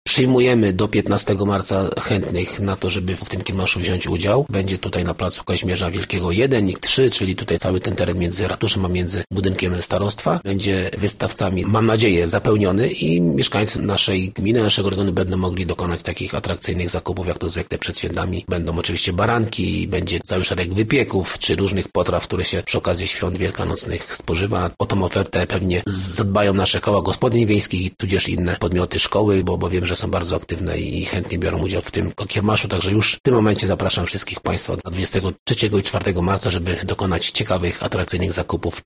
Przyjmujemy do 15 marca chętnych na to, żeby w tym kiełmaszu wziąć udział. Będzie tutaj na placu Kazimierza Wielkiego 1 i 3, czyli tutaj cały ten teren między ratuszem a między budynkiem starostwa będzie wystawcami, mam nadzieję, zapełniony i mieszkańcy naszej gminy, naszego regionu będą mogli dokonać takich atrakcyjnych zakupów, jak to zwykle przed świętami. Będą oczywiście baranki, będzie cały szereg wypieków czy różnych potraw, które się przy okazji świąt wielkanocnych spożywa. O tą ofertę pewnie zadbają nasze koła gospodyń wiejskich, tudzież inne podmioty szkoły, bo wiem, że są bardzo aktywne i chętnie biorą udział w tym kiełmaszu, także już w tym momencie zapraszam wszystkich Państwa na 23 i 4 marca, żeby dokonać ciekawych, atrakcyjnych zakupów